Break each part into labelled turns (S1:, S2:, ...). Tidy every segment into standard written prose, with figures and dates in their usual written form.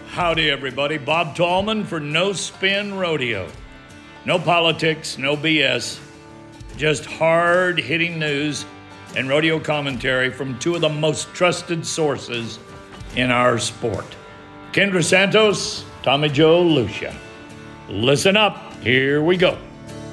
S1: Howdy, everybody. Bob Tallman for No Spin Rodeo. No politics, no BS, just hard-hitting news and rodeo commentary from two of the most trusted sources in our sport. Kendra Santos, Tommy Joe Lucia. Listen up. Here we go.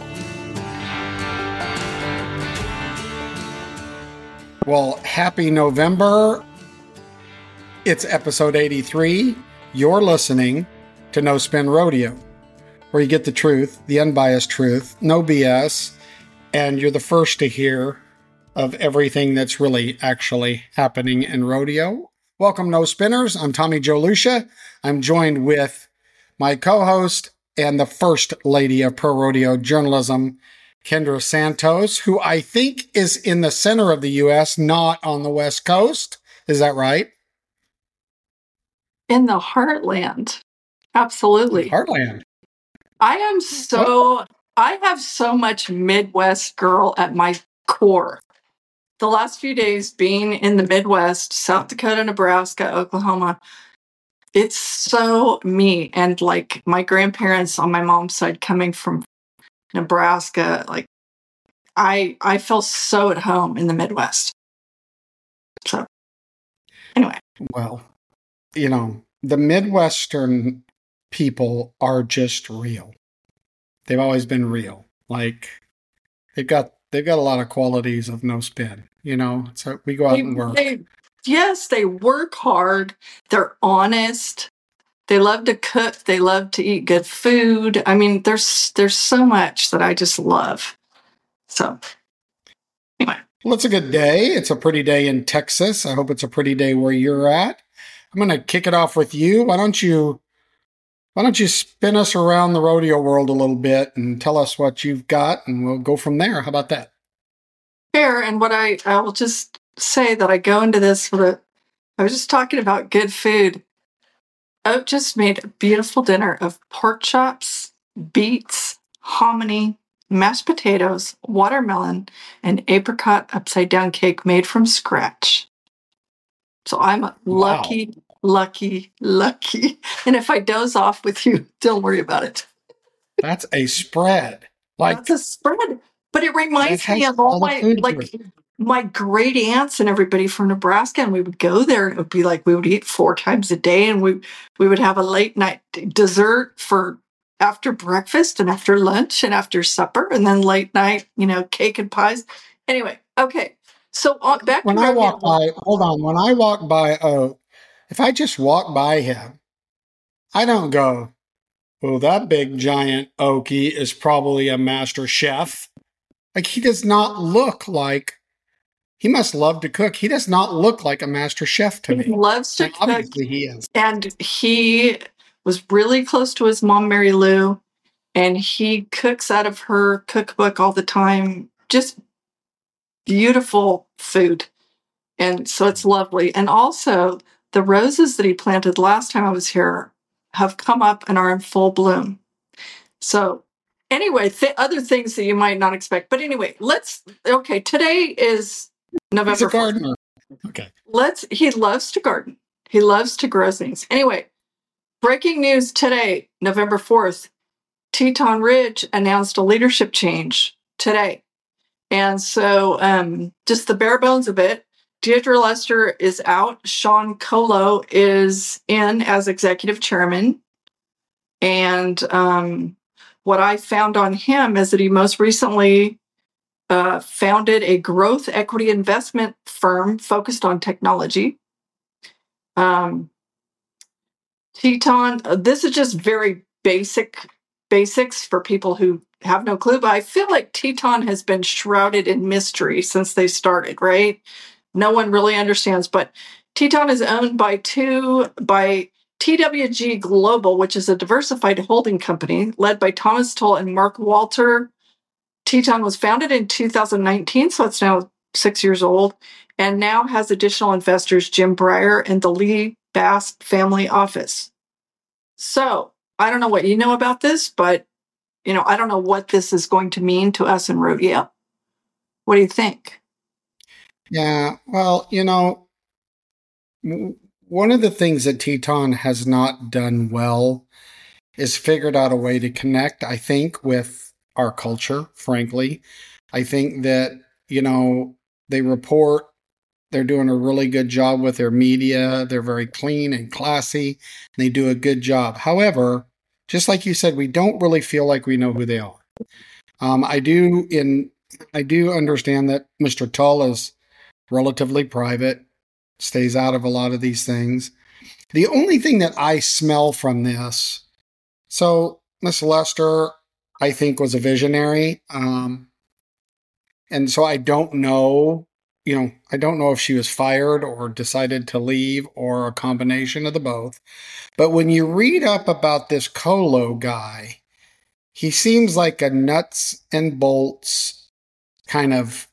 S2: Well, happy November. It's episode 83. You're listening to No Spin Rodeo, where you get the truth, the unbiased truth, no BS, and you're the first to hear of everything that's really actually happening in rodeo. Welcome, No Spinners. I'm Tommy Joe Lucia. I'm joined with my co-host and the first lady of pro rodeo journalism, Kendra Santos, who I think is in the center of the U.S., not on the West Coast. Is that right?
S3: In the heartland. Absolutely.
S2: Heartland.
S3: I have so much Midwest girl at my core. The last few days being in the Midwest, South Dakota, Nebraska, Oklahoma, it's so me. And like my grandparents on my mom's side coming from Nebraska, like I feel so at home in the Midwest. So anyway.
S2: Well, you know, the Midwestern people are just real. They've always been real. Like they've got a lot of qualities of no spin, you know. So we go out and work.
S3: They work hard. They're honest. They love to cook. They love to eat good food. I mean, there's so much that I just love. So anyway.
S2: Well, it's a good day. It's a pretty day in Texas. I hope it's a pretty day where you're at. I'm going to kick it off with you. Why don't you spin us around the rodeo world a little bit and tell us what you've got, and we'll go from there. How about that?
S3: Fair. And what I will just say that I go into this I was just talking about good food. Oak just made a beautiful dinner of pork chops, beets, hominy, mashed potatoes, watermelon, and apricot upside down cake made from scratch. So I'm lucky. And if I doze off with you, don't worry about it.
S2: That's a spread.
S3: That's a spread. But it reminds me of all my great aunts and everybody from Nebraska. And we would go there and it would be like we would eat 4 times a day. And we would have a late night dessert for after breakfast and after lunch and after supper. And then late night, cake and pies. Anyway, okay. So back
S2: when I walk by, when I walk by Oak, if I just walk by him, I don't go, well, that big giant Okie is probably a master chef. Like, he does not look like, he must love to cook. He does not look like a master chef to me.
S3: He loves to cook.
S2: Obviously he is.
S3: And he was really close to his mom, Mary Lou, and he cooks out of her cookbook all the time. Just beautiful food. And so it's lovely. And also, the roses that he planted last time I was here have come up and are in full bloom. So anyway, other things that you might not expect. But anyway, today is November 4th.
S2: He's a gardener. Okay.
S3: He loves to garden. He loves to grow things. Anyway, breaking news today, November 4th, Teton Ridge announced a leadership change today. And so just the bare bones of it, Deirdre Lester is out. Sean Colo is in as executive chairman. And what I found on him is that he most recently founded a growth equity investment firm focused on technology. Teton, this is just very basics for people who have no clue, but I feel like Teton has been shrouded in mystery since they started, right? No one really understands, but Teton is owned by TWG Global, which is a diversified holding company led by Thomas Tull and Mark Walter. Teton was founded in 2019, so it's now 6 years old, and now has additional investors, Jim Breyer and the Lee Bass family office. So I don't know what you know about this, but I don't know what this is going to mean to us in rodeo. What do you think?
S2: Yeah, well, one of the things that Teton has not done well is figured out a way to connect, I think, with our culture, frankly. I think that, they report, they're doing a really good job with their media. They're very clean and classy, and they do a good job. However, just like you said, we don't really feel like we know who they are. I do understand that Mr. Tull is relatively private, stays out of a lot of these things. The only thing that I smell from this, so Miss Lester, I think, was a visionary. And so I don't know, I don't know if she was fired or decided to leave or a combination of the both. But when you read up about this Colo guy, he seems like a nuts and bolts kind of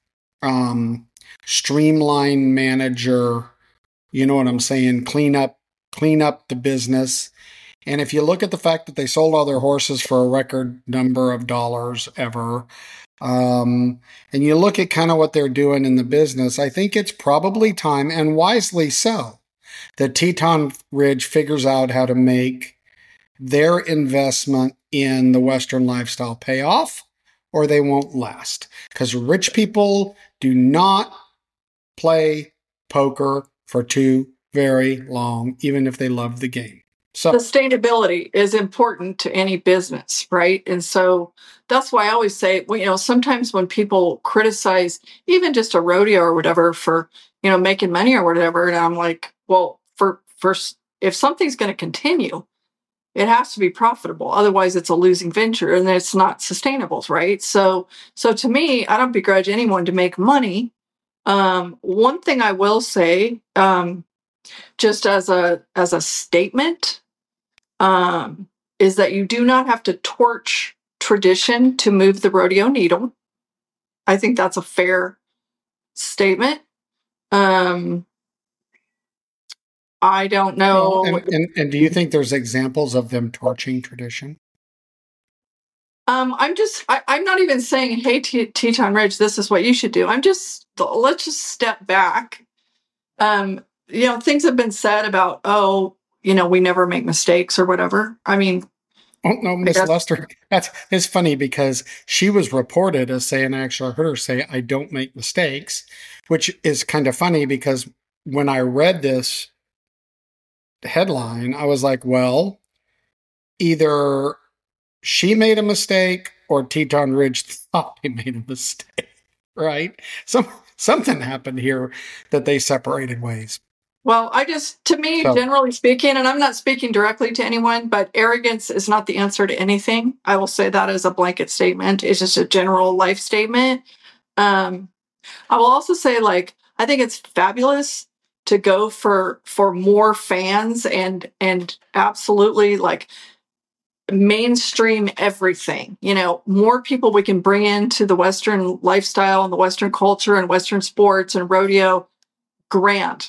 S2: streamline manager. You know what I'm saying? Clean up the business. And if you look at the fact that they sold all their horses for a record number of dollars ever, and you look at kind of what they're doing in the business, I think it's probably time, and wisely so, that Teton Ridge figures out how to make their investment in the Western lifestyle pay off, or they won't last. Because rich people do not play poker for too very long, even if they love the game. So
S3: sustainability is important to any business, right? And so that's why I always say, sometimes when people criticize even just a rodeo or whatever for, making money or whatever, and I'm like, well, for if something's going to continue, it has to be profitable. Otherwise, it's a losing venture and it's not sustainable, right? So to me, I don't begrudge anyone to make money. One thing I will say, just as a statement, is that you do not have to torch tradition to move the rodeo needle. I think that's a fair statement. I don't know.
S2: And do you think there's examples of them torching tradition?
S3: I'm not even saying, hey, Teton Ridge, this is what you should do. Let's just step back. Things have been said about, we never make mistakes or whatever. I mean,
S2: oh no, Miss Lester, it's funny because she was reported as saying, I actually heard her say, I don't make mistakes, which is kind of funny because when I read this headline, I was like, well, either she made a mistake or Teton Ridge thought he made a mistake, right? Something happened here that they separated ways.
S3: Well, generally speaking, and I'm not speaking directly to anyone, but arrogance is not the answer to anything. I will say that as a blanket statement. It's just a general life statement. I will also say, I think it's fabulous to go for more fans and absolutely mainstream everything. More people we can bring into the Western lifestyle and the Western culture and Western sports and rodeo. Grand.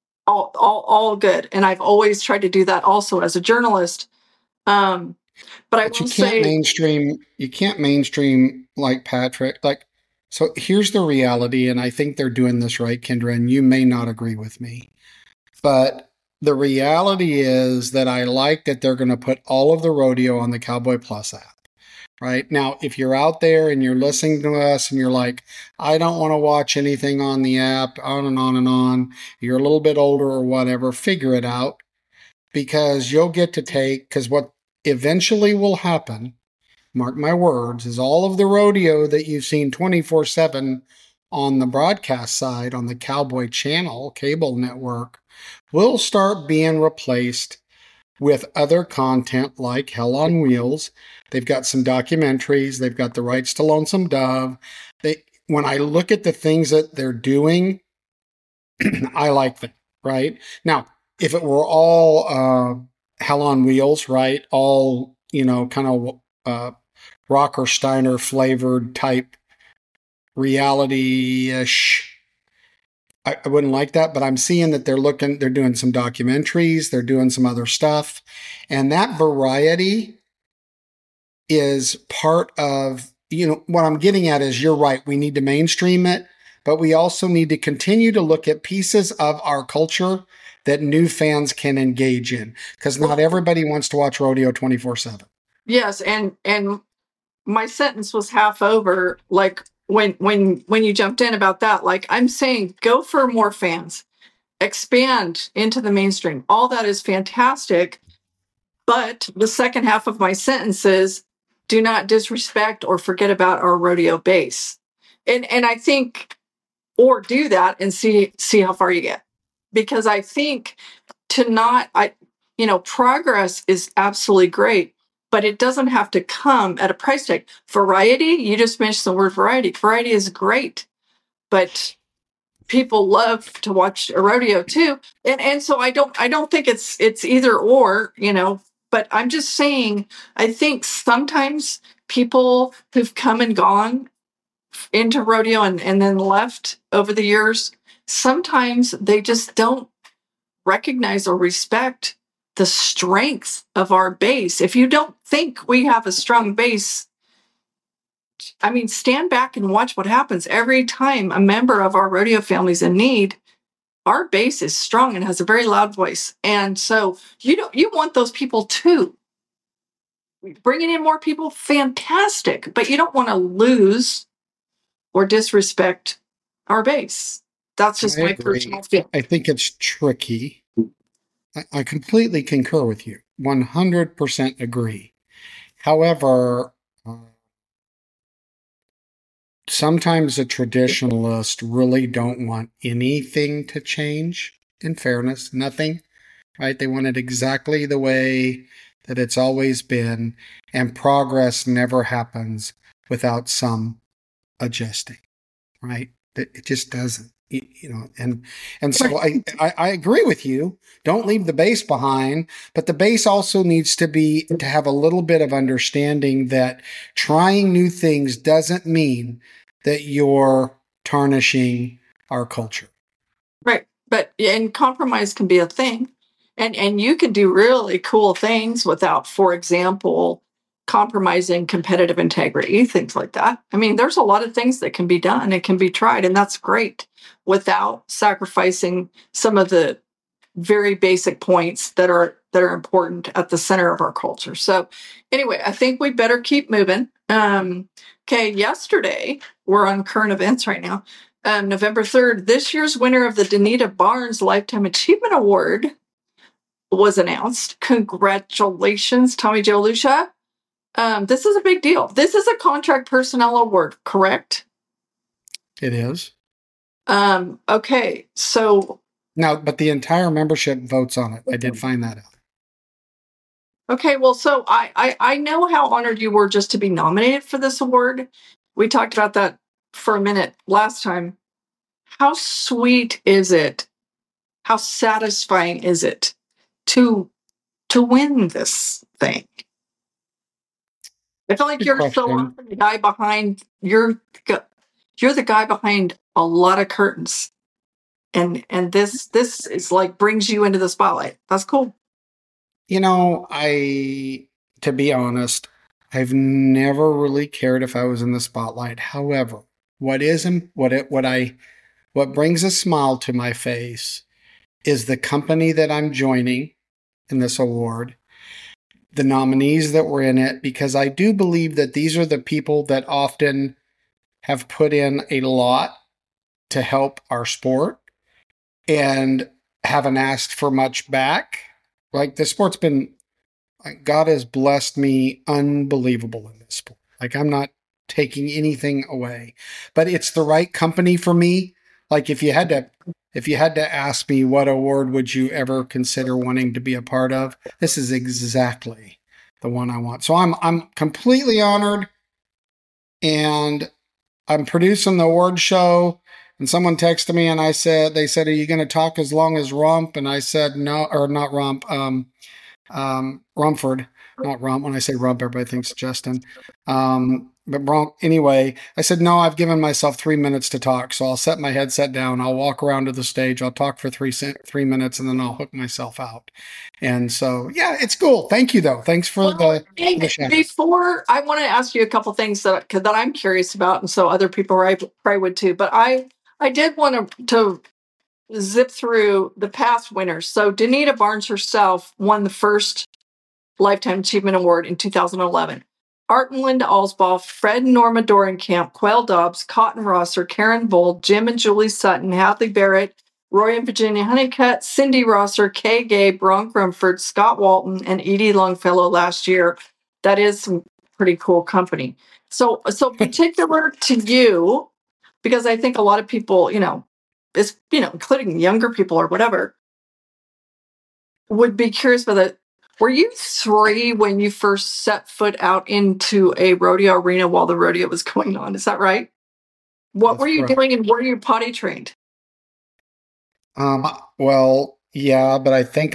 S3: All good, and I've always tried to do that also as a journalist. But you
S2: can't mainstream like Patrick. So here's the reality, and I think they're doing this right, Kendra. And you may not agree with me, but the reality is that I like that they're going to put all of the rodeo on the Cowboy Plus app. Right now, if you're out there and you're listening to us and you're like, I don't want to watch anything on the app, on and on and on, you're a little bit older or whatever, figure it out, because you'll get to because what eventually will happen, mark my words, is all of the rodeo that you've seen 24/7 on the broadcast side, on the Cowboy Channel cable network, will start being replaced with other content like Hell on Wheels. They've got some documentaries. They've got the rights to Lonesome Dove. When I look at the things that they're doing, I like them, right? Now, if it were all Hell on Wheels, right? All, kind of Rocker Steiner flavored type reality-ish, I wouldn't like that, but I'm seeing that they're doing some documentaries, they're doing some other stuff. And that variety is part of, what I'm getting at is you're right. We need to mainstream it, but we also need to continue to look at pieces of our culture that new fans can engage in, because not everybody wants to watch rodeo 24/7.
S3: Yes, and my sentence was half over, like when you jumped in about that. Like, I'm saying, go for more fans, expand into the mainstream. All that is fantastic. But the second half of my sentence is, do not disrespect or forget about our rodeo base. And I think, or do that and see how far you get. Because I think progress is absolutely great, but it doesn't have to come at a price tag. Variety, you just mentioned the word variety. Variety is great, but people love to watch a rodeo too. And so I don't think it's either or, but I'm just saying, I think sometimes people who've come and gone into rodeo and then left over the years, sometimes they just don't recognize or respect the strength of our base. If you don't think we have a strong base, I mean, stand back and watch what happens every time a member of our rodeo family is in need. Our base is strong and has a very loud voice. And so you want those people too. Bringing in more people, fantastic, but you don't want to lose or disrespect our base. That's just my personal feeling.
S2: I think it's tricky. I completely concur with you. 100% agree. However, sometimes the traditionalists really don't want anything to change, in fairness, nothing, right? They want it exactly the way that it's always been, and progress never happens without some adjusting, right? It just doesn't, and so I agree with you. Don't leave the base behind, but the base also needs to have a little bit of understanding that trying new things doesn't mean that you're tarnishing our culture.
S3: Right. And compromise can be a thing. And you can do really cool things without, for example, compromising competitive integrity, things like that. I mean, there's a lot of things that can be done. It can be tried, and that's great, without sacrificing some of the very basic points that are important at the center of our culture. So anyway, I think we better keep moving. Okay, yesterday, we're on current events right now. November 3rd, this year's winner of the Danita Barnes Lifetime Achievement Award was announced. Congratulations, Tommy Jo Lucia. This is a big deal. This is a contract personnel award, correct?
S2: It is.
S3: Okay, so
S2: now, but the entire membership votes on it. I did find that out.
S3: Okay, well, so I know how honored you were just to be nominated for this award. We talked about that for a minute last time. How sweet is it? How satisfying is it to win this thing? I feel like you're so often the guy behind. You're the guy behind a lot of curtains, and this is like brings you into the spotlight. That's cool.
S2: To be honest, I've never really cared if I was in the spotlight. However, what brings a smile to my face is the company that I'm joining in this award, the nominees that were in it, because I do believe that these are the people that often have put in a lot to help our sport and haven't asked for much back. Like, the sport's been, God has blessed me unbelievable in this sport. Like, I'm not taking anything away, but it's the right company for me. Like, if you had to ask me what award would you ever consider wanting to be a part of, this is exactly the one I want. So I'm completely honored, and I'm producing the award show. And someone texted me and they said, are you going to talk as long as Rump? And I said, no, or not Rump, Rumford, not Rump. When I say Rump, everybody thinks Justin. But Rump, anyway, I said, no, I've given myself 3 minutes to talk. So I'll set my headset down. I'll walk around to the stage. I'll talk for 3 minutes, and then I'll hook myself out. And so, yeah, it's cool. Thank you, though. Thanks for the shout.
S3: Before, I want to ask you a couple things that I'm curious about, and so other people probably would too. But I I did want to zip through the past winners. So Danita Barnes herself won the first Lifetime Achievement Award in 2011. Art and Linda Alsbaugh, Fred and Norma Dorenkamp, Quail Dobbs, Cotton Rosser, Karen Bold, Jim and Julie Sutton, Hadley Barrett, Roy and Virginia Honeycutt, Cindy Rosser, Kay Gabe, Ron Grumford, Scott Walton, and Edie Longfellow last year. That is some pretty cool company. So particular to you, because I think a lot of people, including younger people or whatever, would be curious about that. Were you 3 when you first set foot out into a rodeo arena while the rodeo was going on? Is that right? What were you doing, and were you potty trained?
S2: Well, yeah, but I think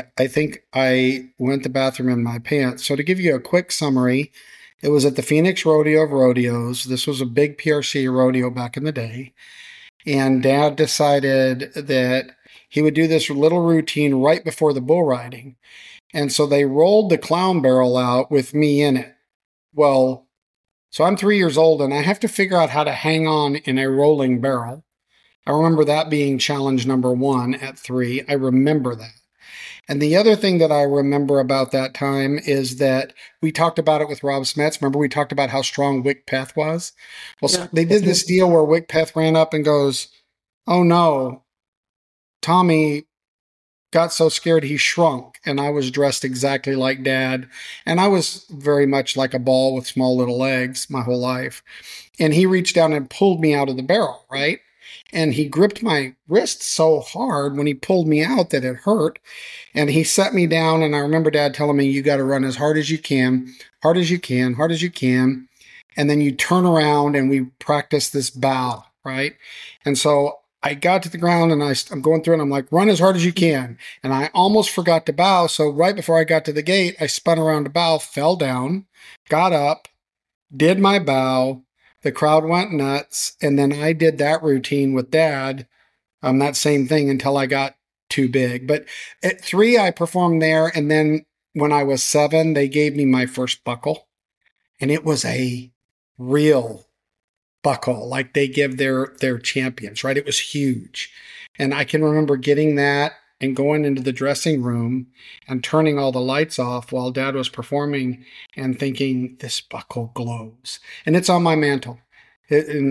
S2: I went to the bathroom in my pants. So to give you a quick summary, it was at the Phoenix Rodeo of Rodeos. This was a big PRC rodeo back in the day. And Dad decided that he would do this little routine right before the bull riding. And so they rolled the clown barrel out with me in it. Well, so I'm 3 years old and I have to figure out how to hang on in a rolling barrel. I remember that being challenge number 1 at 3. I remember that. And the other thing that I remember about that time is that we talked about it with Rob Smets. Remember we talked about how strong Wick Peth was? Well, yeah. They did this deal where Wick Peth ran up and goes, "Oh no, Tommy got so scared he shrunk." And I was dressed exactly like Dad. And I was very much like a ball with small little legs my whole life. And he reached down and pulled me out of the barrel, right? And he gripped my wrist so hard when he pulled me out that it hurt. And he set me down. And I remember Dad telling me, "You got to run as hard as you can, hard as you can, hard as you can. And then you turn around and we practice this bow," right? And so I got to the ground and I'm going through and I'm like, "Run as hard as you can." And I almost forgot to bow. So right before I got to the gate, I spun around to bow, fell down, got up, did my bow. The crowd went nuts. And then I did that routine with Dad, that same thing until I got too big. But at 3, I performed there. And then when I was 7, they gave me my first buckle. And it was a real buckle like they give their champions, right? It was huge. And I can remember getting that and going into the dressing room and turning all the lights off while Dad was performing and thinking, this buckle glows. And it's on my mantle. In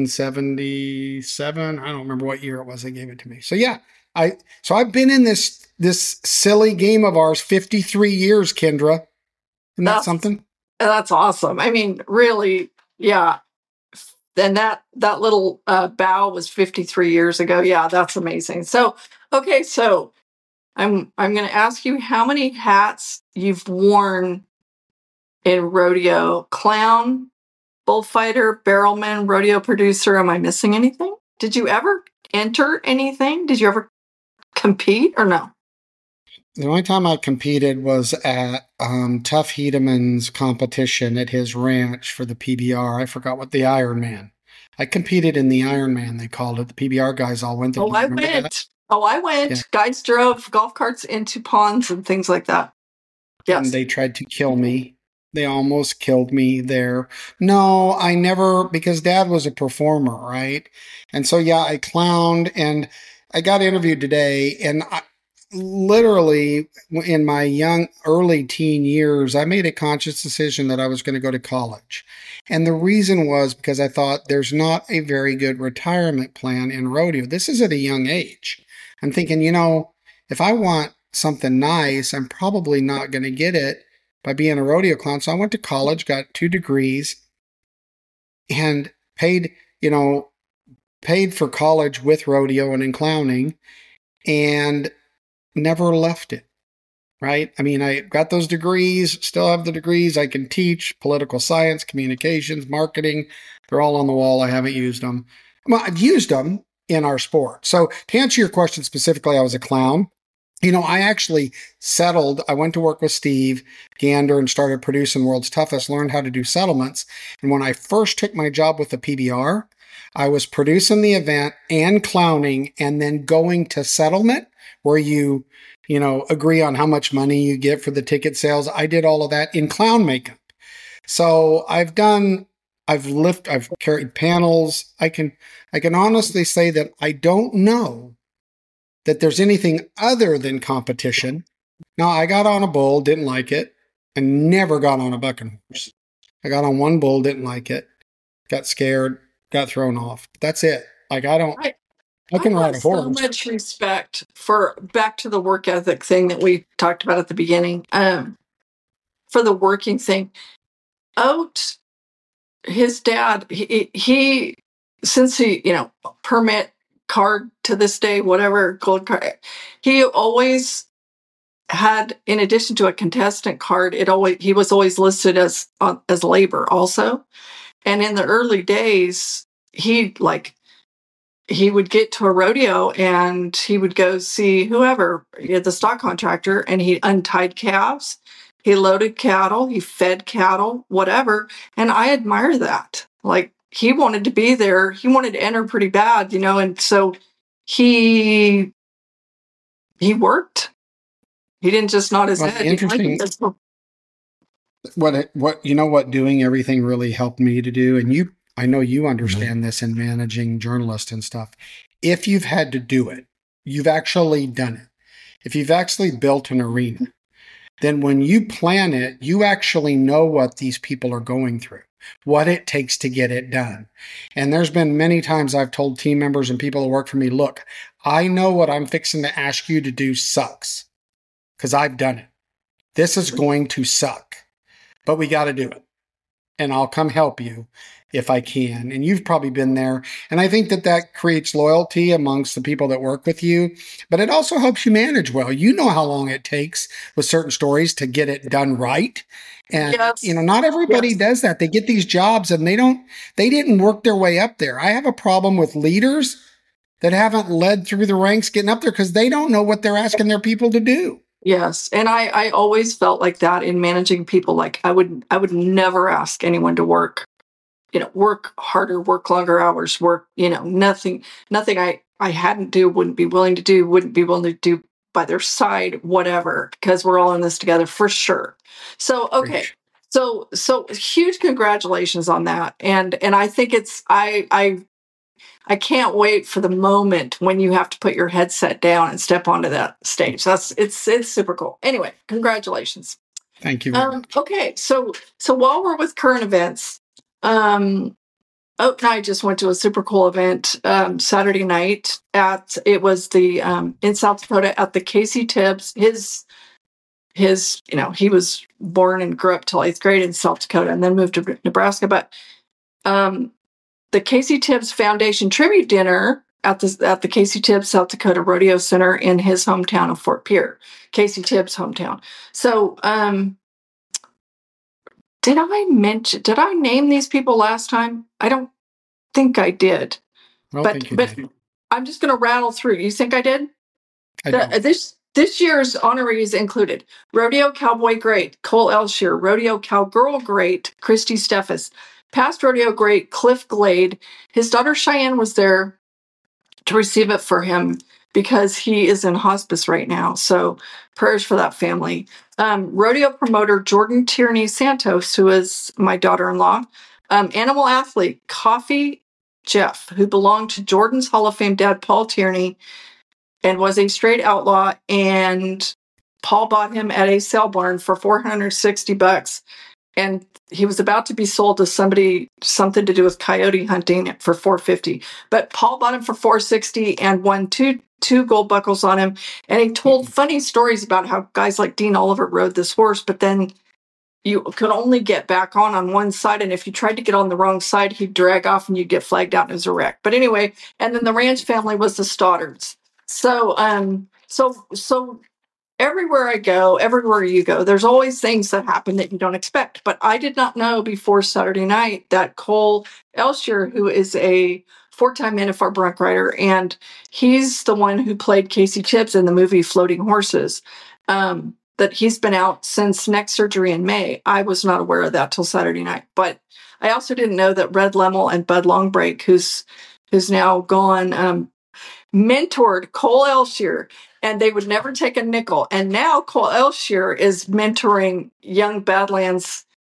S2: 1977, I don't remember what year it was they gave it to me. So yeah, I've been in this silly game of ours 53 years, Kendra. Isn't that something?
S3: That's awesome. I mean, really, yeah. And that little bow was 53 years ago. Yeah, that's amazing. So, okay, so I'm going to ask you how many hats you've worn in rodeo: clown, bullfighter, barrelman, rodeo producer. Am I missing anything? Did you ever enter anything? Did you ever compete or no?
S2: The only time I competed was at Tuff Hedeman's competition at his ranch for the PBR. I forgot what the Ironman. I competed in the Ironman, they called it. The PBR guys all went.
S3: I went. Yeah. Guys drove golf carts into ponds and things like that. Yes.
S2: And they tried to kill me. They almost killed me there. No, I never, because Dad was a performer, right? And so, yeah, I clowned and I got interviewed today and literally in my early teen years, I made a conscious decision that I was going to go to college. And the reason was because I thought there's not a very good retirement plan in rodeo. This is at a young age. I'm thinking, if I want something nice, I'm probably not going to get it by being a rodeo clown. So I went to college, got 2 degrees and paid for college with rodeo and in clowning and never left it, right? I mean, I got those degrees, still have the degrees. I can teach political science, communications, marketing. They're all on the wall. I haven't used them. Well, I've used them in our sport. So to answer your question specifically, I was a clown. I actually settled. I went to work with Steve Gander and started producing World's Toughest, learned how to do settlements. And when I first took my job with the PBR, I was producing the event and clowning and then going to settlement where you agree on how much money you get for the ticket sales. I did all of that in clown makeup. So I've done I've carried panels. I can honestly say that I don't know that there's anything other than competition. Now, I got on a bull, didn't like it, and never got on a bucking horse. I got on one bull, didn't like it, got scared, got thrown off. That's it. Like, I can
S3: I
S2: ride
S3: have
S2: a
S3: so
S2: horse.
S3: much respect for back to the work ethic thing that we talked about at the beginning. For the working thing, Oat, his dad, he since he permit card to this day, whatever gold card, he always had, in addition to a contestant card, he was always listed as labor also. And in the early days, he would get to a rodeo and he would go see whoever, the stock contractor, and he untied calves, he loaded cattle, he fed cattle, whatever. And I admire that. Like, he wanted to be there, he wanted to enter pretty bad, and so he worked. He didn't just nod his head.
S2: Interesting. What doing everything really helped me to do, and I know you understand this in managing journalists and stuff. If you've had to do it, you've actually done it. If you've actually built an arena, then when you plan it, you actually know what these people are going through, what it takes to get it done. And there's been many times I've told team members and people who work for me, look, I know what I'm fixing to ask you to do sucks because I've done it. This is going to suck, but we got to do it. And I'll come help you if I can. And you've probably been there. And I think that creates loyalty amongst the people that work with you, but it also helps you manage well. You know how long it takes with certain stories to get it done right. And,
S3: yes.
S2: Not everybody does that. They get these jobs and they didn't work their way up there. I have a problem with leaders that haven't led through the ranks getting up there because they don't know what they're asking their people to do.
S3: Yes. And I always felt like that in managing people. Like, I would never ask anyone to work harder, work longer hours, work, nothing I hadn't do, wouldn't be willing to do by their side, whatever, because we're all in this together for sure. So, okay. So huge congratulations on that. And I think I can't wait for the moment when you have to put your headset down and step onto that stage. It's super cool. Anyway, congratulations.
S2: Thank you very much.
S3: Okay, so while we're with current events, Oak and I just went to a super cool event Saturday night it was in South Dakota at the Casey Tibbs. He was born and grew up till 8th grade in South Dakota and then moved to Nebraska. But the Casey Tibbs Foundation tribute dinner at the Casey Tibbs South Dakota Rodeo Center in his hometown of Fort Pierre, Casey Tibbs' hometown. So, did I name these people last time? I don't think I did. But I'm just going to rattle through. You think I did? This year's honorees included Rodeo Cowboy Great Cole Elshier, Rodeo Cowgirl Great Christy Steffes, past rodeo great Cliff Glade. His daughter Cheyenne was there to receive it for him because he is in hospice right now. So prayers for that family. Rodeo promoter Jordan Tierney Santos, who is my daughter-in-law. Animal athlete Coffee Jeff, who belonged to Jordan's Hall of Fame dad, Paul Tierney, and was a straight outlaw. And Paul bought him at a sale barn for $460. And he was about to be sold to somebody, something to do with coyote hunting, for $450. But Paul bought him for $460 and won two gold buckles on him. And he told funny stories about how guys like Dean Oliver rode this horse, but then you could only get back on one side. And if you tried to get on the wrong side, he'd drag off and you'd get flagged out and it was a wreck. But anyway, and then the ranch family was the Stoddards. So, so everywhere I go, everywhere you go, there's always things that happen that you don't expect. But I did not know before Saturday night that Cole Elshier, who is a 4-time NFR bronc rider, and he's the one who played Casey Tibbs in the movie Floating Horses, that he's been out since neck surgery in May. I was not aware of that till Saturday night. But I also didn't know that Red Lemmel and Bud Longbreak, who's now gone, mentored Cole Elshier, and they would never take a nickel. And now Cole Elshier is mentoring young Badlands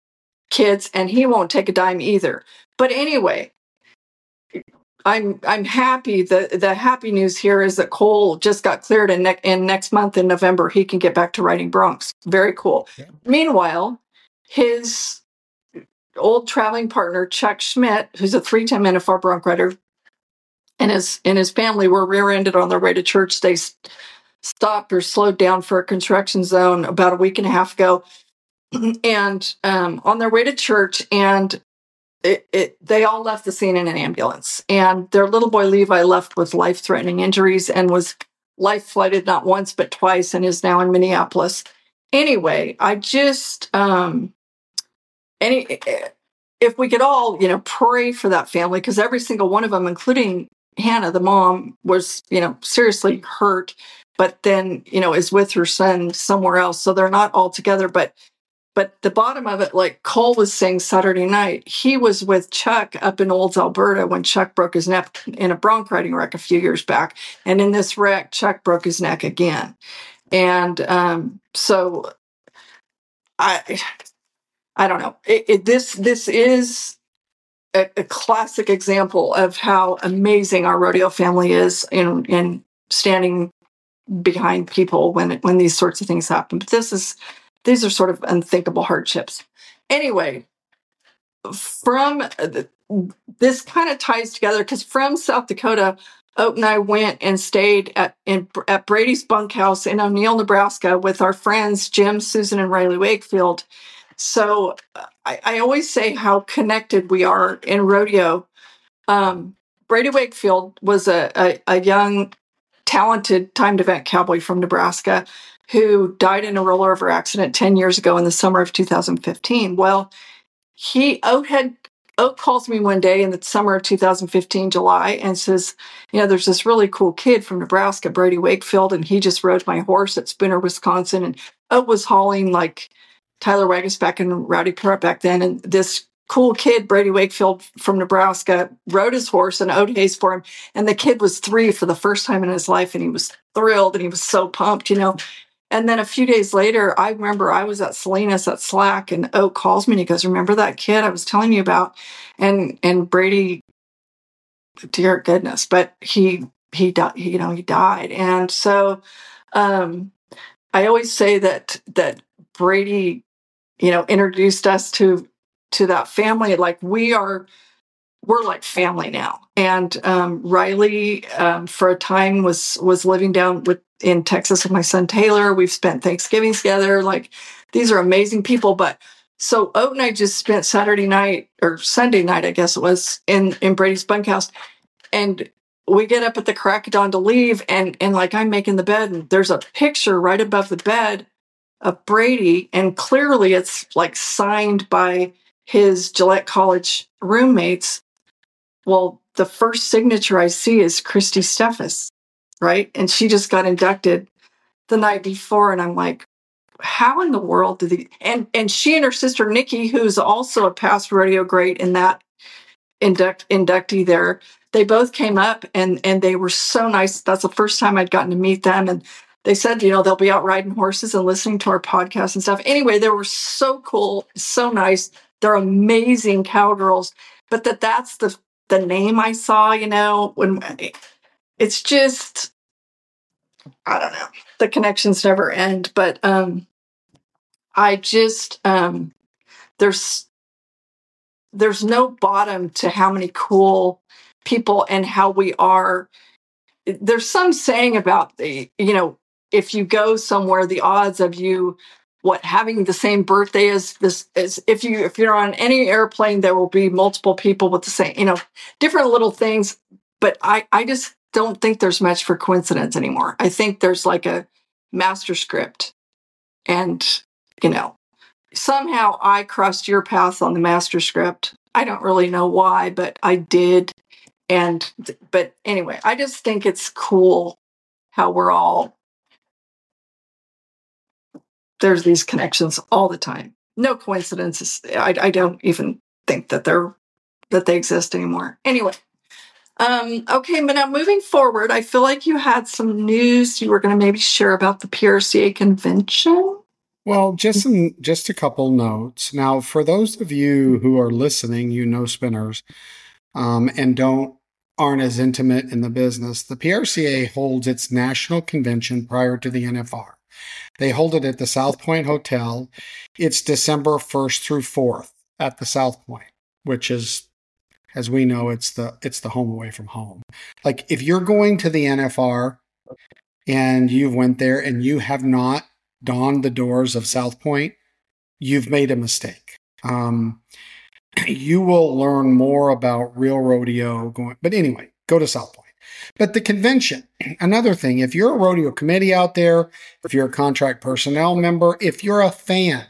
S3: kids, and he won't take a dime either. But anyway, I'm happy. The happy news here is that Cole just got cleared, and next month in November he can get back to riding broncs. Very cool. Yeah. Meanwhile, his old traveling partner Chuck Schmidt, who's a 3-time NFR bronc rider, and his family were rear-ended on their way to church. They stopped or slowed down for a construction zone about a week and a half ago, and on their way to church, and they all left the scene in an ambulance, and their little boy Levi left with life-threatening injuries and was life flighted not once but twice, and is now in Minneapolis. Anyway, I just if we could all pray for that family, because every single one of them, including Hannah, the mom, was seriously hurt, but then is with her son somewhere else, so they're not all together. But the bottom of it, like Cole was saying Saturday night, he was with Chuck up in Olds, Alberta, when Chuck broke his neck in a bronc riding wreck a few years back. And in this wreck, Chuck broke his neck again. And so I don't know. This is a classic example of how amazing our rodeo family is in standing behind people when these sorts of things happen. But these are sort of unthinkable hardships. Anyway, this kind of ties together, because from South Dakota, Oat and I went and stayed at Brady's bunkhouse in O'Neill, Nebraska, with our friends Jim, Susan, and Riley Wakefield. So I always say how connected we are in rodeo. Brady Wakefield was a young, talented timed event cowboy from Nebraska who died in a rollover accident 10 years ago in the summer of 2015. Well, Oat calls me one day in the summer of 2015, July, and says, there's this really cool kid from Nebraska, Brady Wakefield, and he just rode my horse at Spooner, Wisconsin. And Oat was hauling like Tyler Wagisback and Rowdy Perrott back then. And this cool kid, Brady Wakefield from Nebraska, rode his horse, and Oat hazed for him. And the kid was 3 for the first time in his life, and he was thrilled, and he was so pumped, And then a few days later, I remember I was at Salinas at Slack, and Oat calls me and he goes, "Remember that kid I was telling you about?" And Brady, dear goodness, but he died. He died. And so I always say that Brady, introduced us to that family. Like we're like family now. And Riley, for a time, was living down in Texas with my son Taylor. We've spent Thanksgiving together. Like, these are amazing people. But so Oat and I just spent Saturday night, or Sunday night, I guess it was, in Brady's bunkhouse. And we get up at the crack of dawn to leave, and like I'm making the bed, and there's a picture right above the bed of Brady, and clearly it's like signed by his Gillette College roommates. Well, the first signature I see is Christy Steffes, right? And she just got inducted the night before, and I'm like, how in the world did he? And she and her sister Nikki, who's also a past rodeo great in that inductee there, they both came up, and they were so nice. That's the first time I'd gotten to meet them, and they said, they'll be out riding horses and listening to our podcast and stuff. Anyway, they were so cool, so nice. They're amazing cowgirls. But that's the name I saw, when it's just, I don't know, the connections never end. But I just, there's no bottom to how many cool people and how we are. There's some saying about if you go somewhere, the odds of you having the same birthday as this is, if you're on any airplane, there will be multiple people with the same, different little things. But I just don't think there's much for coincidence anymore. I think there's like a master script, and somehow I crossed your path on the master script. I don't really know why, but I did. But anyway, I just think it's cool how we're all, there's these connections all the time. No coincidences. I don't even think that they exist anymore. Anyway, okay, but now moving forward, I feel like you had some news you were going to maybe share about the PRCA convention.
S2: Well, just a couple notes. Now, for those of you who are listening, spinners, and aren't as intimate in the business, the PRCA holds its national convention prior to the NFR. They hold it at the South Point Hotel. It's December 1st through 4th at the South Point, which is, as we know, it's the home away from home. Like if you're going to the NFR and you went there and you have not donned the doors of South Point, you've made a mistake. You will learn more about real rodeo but anyway, go to South Point. But the convention, another thing, if you're a rodeo committee out there, if you're a contract personnel member, if you're a fan,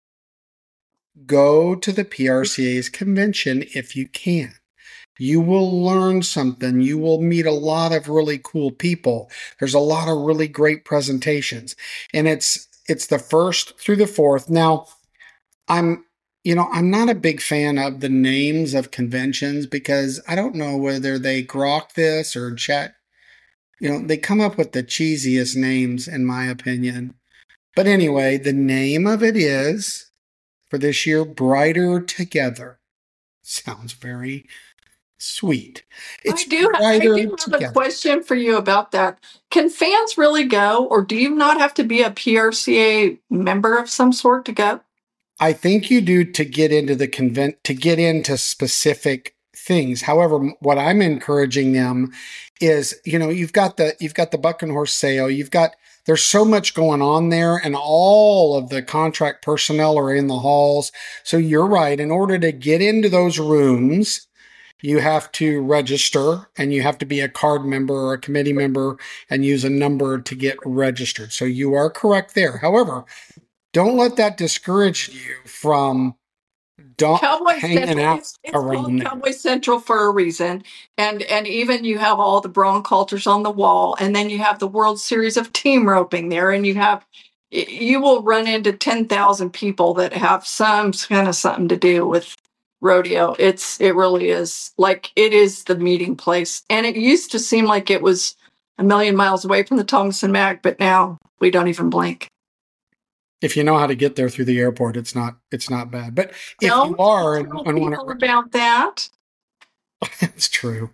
S2: go to the PRCA's convention if you can. You will learn something. You will meet a lot of really cool people. There's a lot of really great presentations. And it's the 1st through the 4th. Now, I'm not a big fan of the names of conventions because I don't know whether they grok this or chat. They come up with the cheesiest names, in my opinion. But anyway, the name of it is, for this year, Brighter Together. Sounds very sweet.
S3: I do have a question for you about that. Can fans really go, or do you not have to be a PRCA member of some sort to go?
S2: I think you do to get into the to get into specific things. However, what I'm encouraging them is, you've got the Buck and Horse sale. There's so much going on there, and all of the contract personnel are in the halls. So you're right. In order to get into those rooms, you have to register, and you have to be a card member or a committee member and use a number to get registered. So you are correct there. However, don't let that discourage you from hanging out around there.
S3: Cowboy Central for a reason. And even you have all the Braun Coulters on the wall, and then you have the World Series of Team Roping there, and you will run into 10,000 people that have some kind of something to do with rodeo. It really is. Like, it is the meeting place. And it used to seem like it was a million miles away from the Thomas and Mack, but now we don't even blink.
S2: If you know how to get there through the airport, it's not bad. But if you are and want to
S3: about that,
S2: that's true.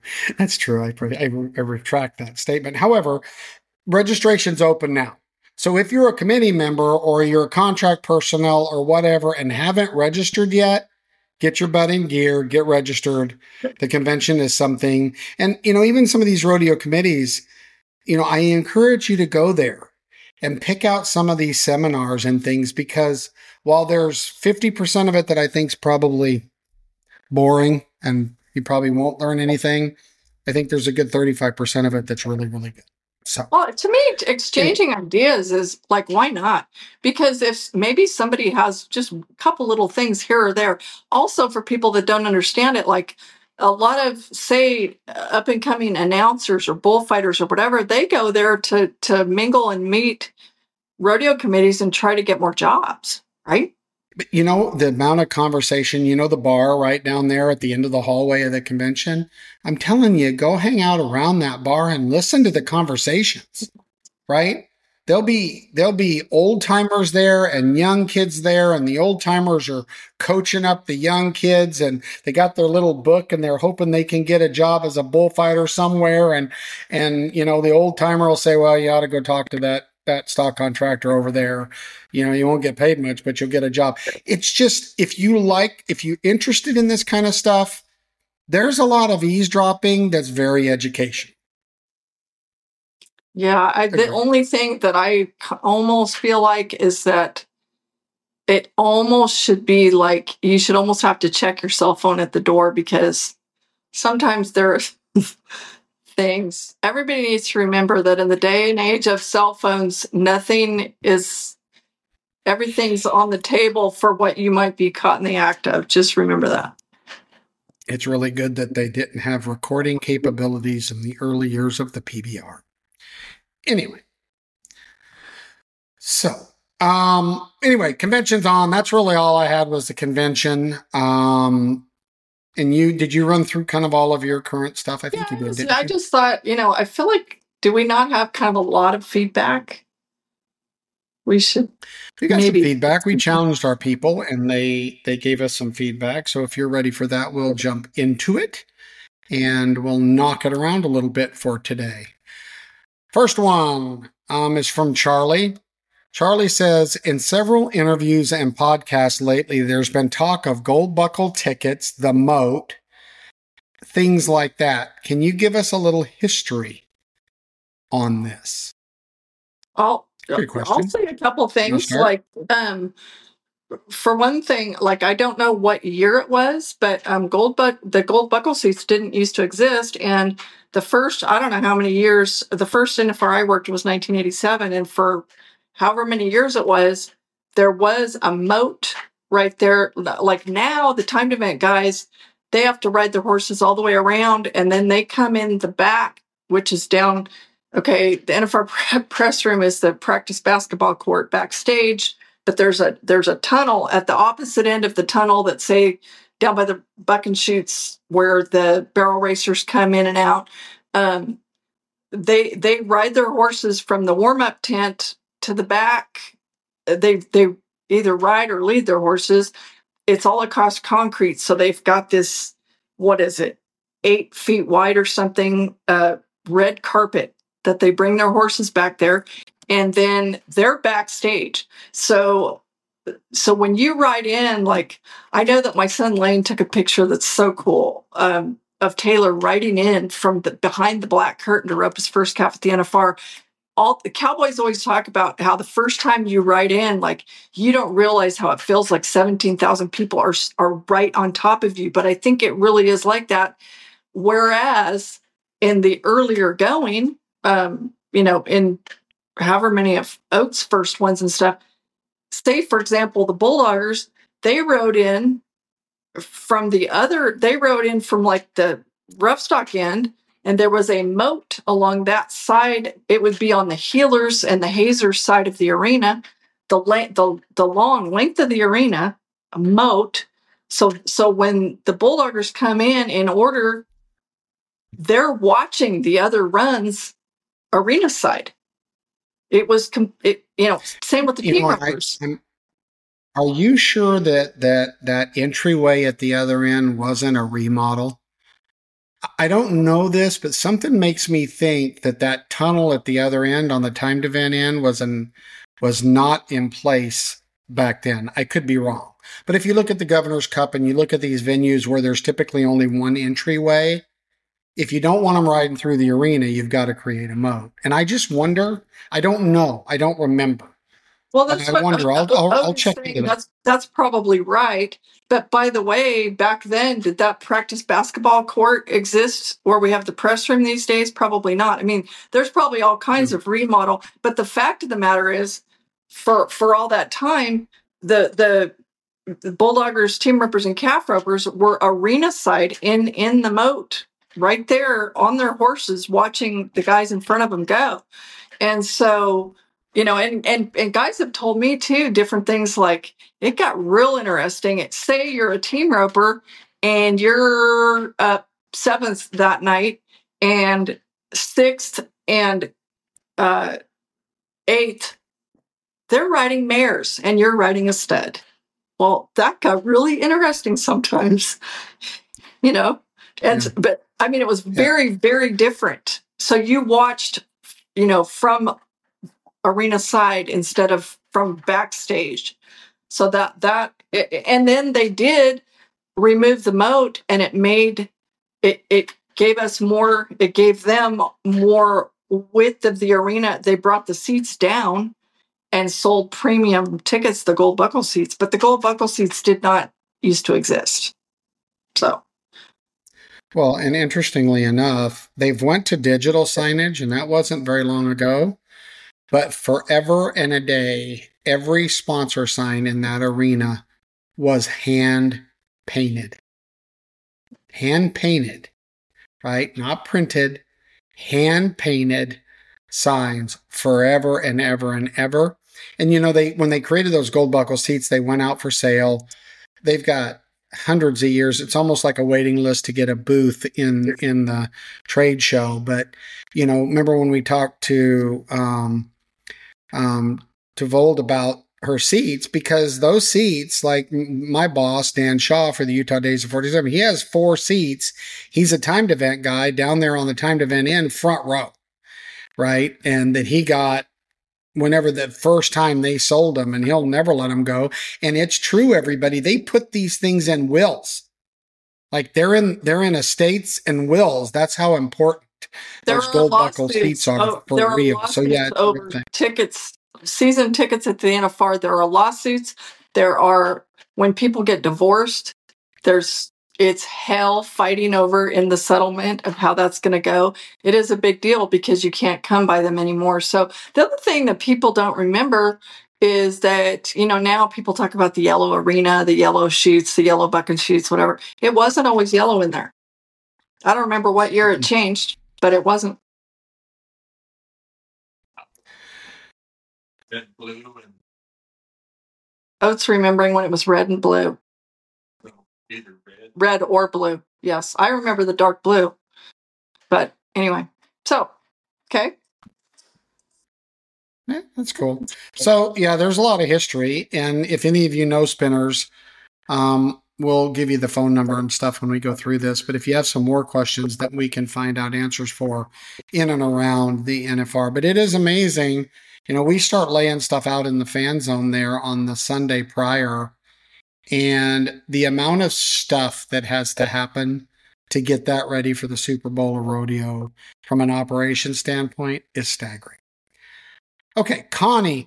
S2: I retract that statement. However, registration's open now. So if you're a committee member or you're a contract personnel or whatever and haven't registered yet, get your butt in gear, get registered. The convention is something. And, even some of these rodeo committees, I encourage you to go there and pick out some of these seminars and things, because while there's 50% of it that I think is probably boring and you probably won't learn anything, I think there's a good 35% of it that's really, really good. So,
S3: well, to me, exchanging ideas is like, why not? Because if maybe somebody has just a couple little things here or there, also for people that don't understand it, like a lot of, say, up and coming announcers or bullfighters or whatever, they go there to mingle and meet rodeo committees and try to get more jobs, right?
S2: But the amount of conversation, the bar right down there at the end of the hallway of the convention, I'm telling you, go hang out around that bar and listen to the conversations, right? There'll be old timers there and young kids there, and the old timers are coaching up the young kids, and they got their little book and they're hoping they can get a job as a bullfighter somewhere. And the old timer will say, well, you ought to go talk to that stock contractor over there. You won't get paid much, but you'll get a job. It's just, if you're interested in this kind of stuff, there's a lot of eavesdropping that's very educational.
S3: Yeah, the only thing that I almost feel like is that it almost should be like you should almost have to check your cell phone at the door, because sometimes there's things. Everybody needs to remember that in the day and age of cell phones, everything's on the table for what you might be caught in the act of. Just remember that.
S2: It's really good that they didn't have recording capabilities in the early years of the PBR. Anyway, so convention's on. That's really all I had was the convention. And did you run through kind of all of your current stuff? I think you did.
S3: I just thought, I feel like, do we not have kind of a lot of feedback We should.
S2: We got
S3: maybe
S2: some feedback. We challenged our people, and they gave us some feedback. So if you're ready for that, we'll jump into it, and we'll knock it around a little bit for today. First one is from Charlie. Charlie says, in several interviews and podcasts lately, there's been talk of gold buckle tickets, the moat, things like that. Can you give us a little history on this?
S3: I'll
S2: Good question.
S3: say a couple things. Like, for one thing, like, I don't know what year it was, but the gold buckle seats didn't used to exist, and the first, I don't know how many years, the first NFR I worked was 1987, and for however many years it was, there was a moat right there. Like now, the timed event guys, they have to ride their horses all the way around, and then they come in the back, which is down. Okay, the NFR press room is the practice basketball court backstage, but there's a tunnel at the opposite end of the tunnel that, say, down by the buck and shoots where the barrel racers come in and out. They ride their horses from the warm-up tent to the back. They either ride or lead their horses. It's all across concrete, so they've got this, what is it, 8 feet wide or something, red carpet that they bring their horses back there, and then they're backstage. So when you ride in, like, I know that my son Lane took a picture that's so cool of Taylor riding in from behind the black curtain to rope his first calf at the NFR. All the cowboys always talk about how the first time you ride in, like, you don't realize how it feels like 17,000 people are right on top of you. But I think it really is like that. Whereas in the earlier going, in however many of Oates' first ones and stuff, say, for example, the Bulldoggers, they rode in from like the rough stock end, and there was a moat along that side. It would be on the heelers and the hazers side of the arena, the long length of the arena, a moat. So when the Bulldoggers come in order, they're watching the other runs arena side. It was, same with the team members.
S2: Are you sure that entryway at the other end wasn't a remodel? I don't know this, but something makes me think that tunnel at the other end on the timed event end was not in place back then. I could be wrong. But if you look at the Governor's Cup and you look at these venues where there's typically only one entryway, if you don't want them riding through the arena, you've got to create a moat. And I just wonder, I don't know, I don't remember.
S3: Well, that's
S2: I wonder. I'll check into that.
S3: That's probably right. But by the way, back then, did that practice basketball court exist where we have the press room these days? Probably not. I mean, there's probably all kinds of remodel. But the fact of the matter is, for all that time, the Bulldoggers, team ropers, and calf ropers were arena side in the moat, right there on their horses, watching the guys in front of them go. And so, and guys have told me too, different things, like it got real interesting. Say you're a team roper and you're up 7th that night, and 6th and 8th, they're riding mares and you're riding a stud. Well, that got really interesting sometimes, but I mean, it was very, very different. So you watched, from arena side instead of from backstage. So that and then they did remove the moat, and it gave them more width of the arena. They brought the seats down and sold premium tickets, the gold buckle seats, but the gold buckle seats did not used to exist. So.
S2: Well, and interestingly enough, they've went to digital signage, and that wasn't very long ago. But forever and a day, every sponsor sign in that arena was hand painted. Hand painted, right? Not printed, hand painted signs forever and ever and ever. And when they created those gold buckle seats, they went out for sale. They've got hundreds of years. It's almost like a waiting list to get a booth in the trade show. But remember when we talked to to Vold about her seats, because those seats, like my boss, Dan Shaw, for the Utah Days of 47, he has 4 seats. He's a timed event guy down there on the timed event end, front row, right? And that he got whenever the first time they sold them, and he'll never let them go. And it's true, everybody. They put these things in wills. Like they're in estates and wills. That's how important those gold buckle seats are for Rio. So yeah,
S3: over tickets, season tickets at the NFR. There are lawsuits. There are, when people get divorced, it's hell fighting over in the settlement of how that's going to go. It is a big deal because you can't come by them anymore. So the other thing that people don't remember is that, now people talk about the yellow arena, the yellow sheets, the yellow bucket sheets, whatever. It wasn't always yellow in there. I don't remember what year it changed, but it wasn't.
S4: Red, blue, and
S3: Oates remembering when it was red and blue.
S4: either red.
S3: Red or blue. Yes, I remember the dark blue. But anyway, so, okay.
S2: Yeah, that's cool. So yeah, there's a lot of history. And if any of you know spinners, we'll give you the phone number and stuff when we go through this. But if you have some more questions that we can find out answers for in and around the NFR. But it is amazing. We start laying stuff out in the fan zone there on the Sunday prior. And the amount of stuff that has to happen to get that ready for the Super Bowl or rodeo from an operation standpoint is staggering. Okay, Connie,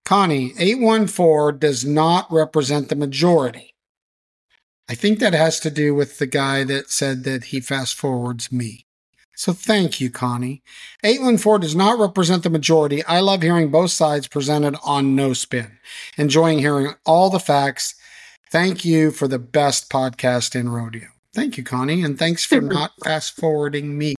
S2: 814 does not represent the majority. I think that has to do with the guy that said that he fast forwards me. So thank you, Connie. 814 does not represent the majority. I love hearing both sides presented on No Spin. Enjoying hearing all the facts. Thank you for the best podcast in rodeo. Thank you, Connie, and thanks for not fast forwarding me.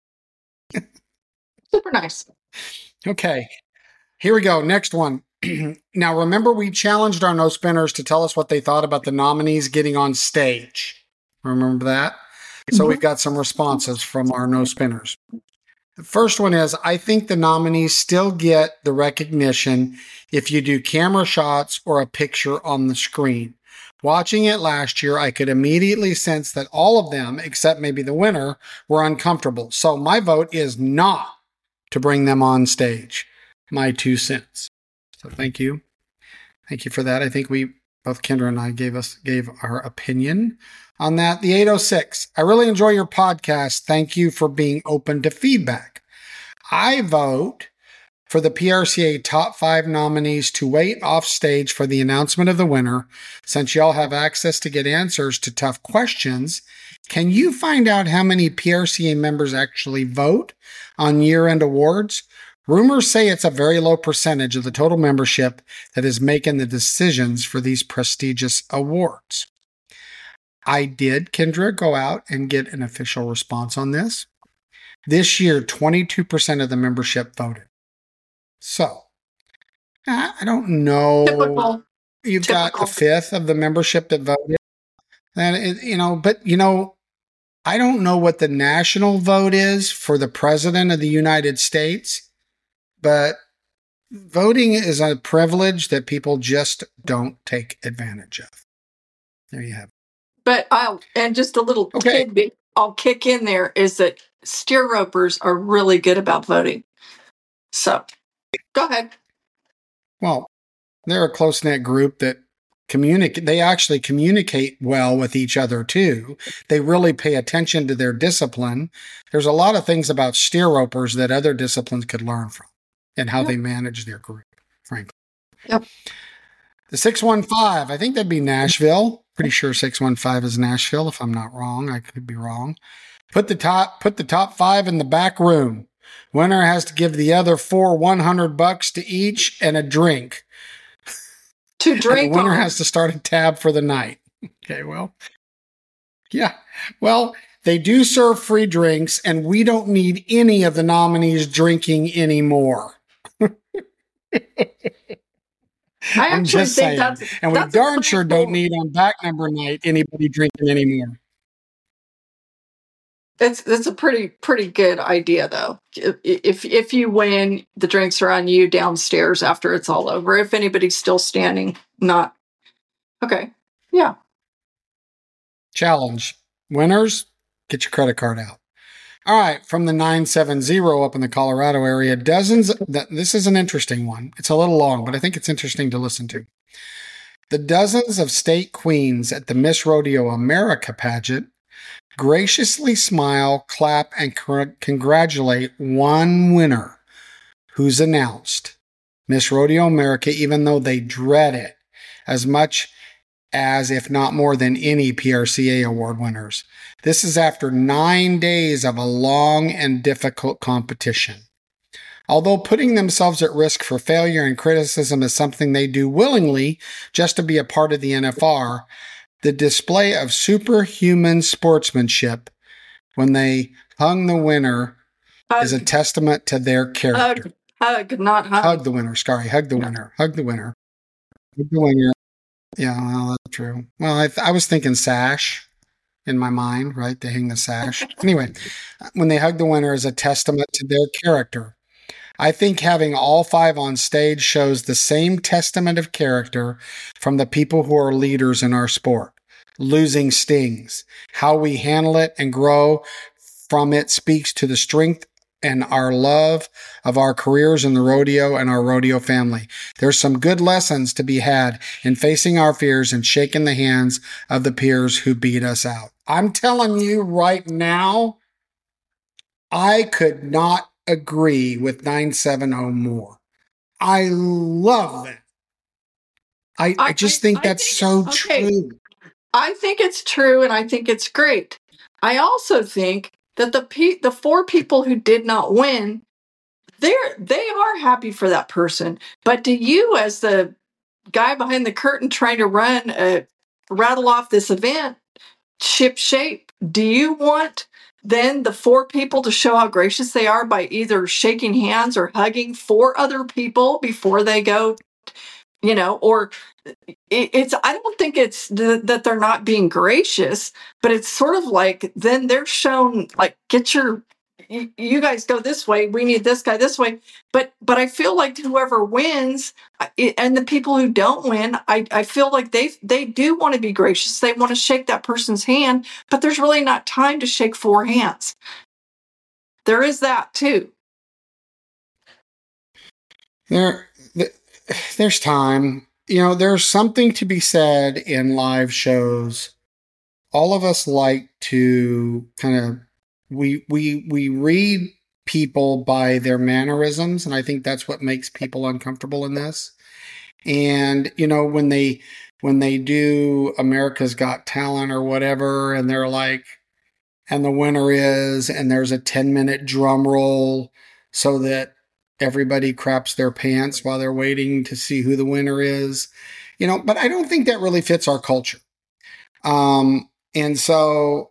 S3: Super nice.
S2: Okay, here we go. Next one. Now, remember, we challenged our No Spinners to tell us what they thought about the nominees getting on stage. Remember that? So we've got some responses from our No Spinners. The first one is, I think the nominees still get the recognition if you do camera shots or a picture on the screen. Watching it last year, I could immediately sense that all of them, except maybe the winner, were uncomfortable. So my vote is not to bring them on stage. My 2 cents. So thank you. Thank you for that. I think both Kendra and I gave our opinion on that. The 806. I really enjoy your podcast. Thank you for being open to feedback. I vote for the PRCA top 5 nominees to wait off stage for the announcement of the winner. Since y'all have access to get answers to tough questions, can you find out how many PRCA members actually vote on year-end awards? Rumors say it's a very low percentage of the total membership that is making the decisions for these prestigious awards. I did, Kendra, go out and get an official response on this. This year, 22% of the membership voted. So, I don't know.
S3: Typical.
S2: You've got a fifth of the membership that voted. And, I don't know what the national vote is for the president of the United States, but voting is a privilege that people just don't take advantage of. There you have it.
S3: But just a little tidbit I'll kick in there is that steer ropers are really good about voting. So, go ahead.
S2: Well, they're a close-knit group that they actually communicate well with each other too. They really pay attention to their discipline. There's a lot of things about steer ropers that other disciplines could learn from and how they manage their group, frankly.
S3: Yep.
S2: The 615, I think that'd be Nashville. Pretty sure 615 is Nashville, if I'm not wrong. I could be wrong. Put the top 5 in the back room. Winner has to give the other 4 $100 to each and a drink.
S3: To drink.
S2: And the winner has to start a tab for the night. Okay, well. Yeah. Well, they do serve free drinks, and we don't need any of the nominees drinking anymore. I'm just saying. And we darn sure don't need on back number night anybody drinking anymore.
S3: It's a pretty good idea though. If you win, the drinks are on you downstairs after it's all over. If anybody's still standing, not okay. Yeah.
S2: Challenge. Winners, get your credit card out. All right, from the 970 up in the Colorado area, this is an interesting one. It's a little long, but I think it's interesting to listen to. The dozens of state queens at the Miss Rodeo America pageant graciously smile, clap, and congratulate one winner who's announced Miss Rodeo America, even though they dread it as much as, if not more than, any PRCA award winners. This is after 9 days of a long and difficult competition. Although putting themselves at risk for failure and criticism is something they do willingly just to be a part of the NFR, the display of superhuman sportsmanship when they hung the winner is a testament to their character.
S3: Hug, not hug.
S2: Hug the winner. Sorry, hug the winner. Hug the winner. Hug the winner. Yeah, well, that's true. Well, I was thinking sash in my mind, right? They hang the sash. Anyway, when they hug the winner is a testament to their character. I think having all 5 on stage shows the same testament of character from the people who are leaders in our sport. Losing stings. How we handle it and grow from it speaks to the strength and our love of our careers in the rodeo and our rodeo family. There's some good lessons to be had in facing our fears and shaking the hands of the peers who beat us out. I'm telling you right now, I could not agree with 970 more. I love that. I just think that's so true.
S3: I think it's true, and I think it's great. I also think that the 4 people who did not win, they are happy for that person. But do you, as the guy behind the curtain trying to rattle off this event, ship shape, do you want then the 4 people to show how gracious they are by either shaking hands or hugging 4 other people before they go, or it's, I don't think it's that they're not being gracious, but it's sort of like, then they're shown like, you guys go this way. We need this guy this way. But I feel like whoever wins and the people who don't win, I feel like they do want to be gracious. They want to shake that person's hand, but there's really not time to shake 4 hands. There is that too.
S2: There's time. There's something to be said in live shows. All of us like to kind of, we read people by their mannerisms, and I think that's what makes people uncomfortable in this. And, when they do America's Got Talent or whatever, and they're like, and the winner is, and there's a 10-minute drum roll so that everybody craps their pants while they're waiting to see who the winner is, but I don't think that really fits our culture. And so,